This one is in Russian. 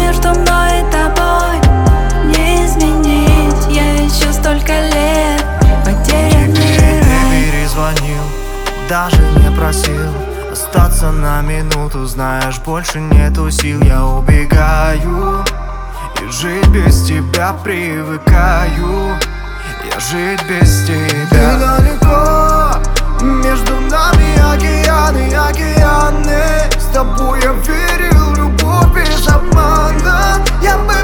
между мной и тобой не изменить. Я еще столько лет потерянный Тебе рай. не перезвонил, даже не просил остаться на минуту. Знаешь, больше нету сил, я убегаю. И жить без тебя привыкаю. Я жить без тебя. Ты далеко, между нами океаны, океаны. С тобой я верил в любовь без обмана. Я был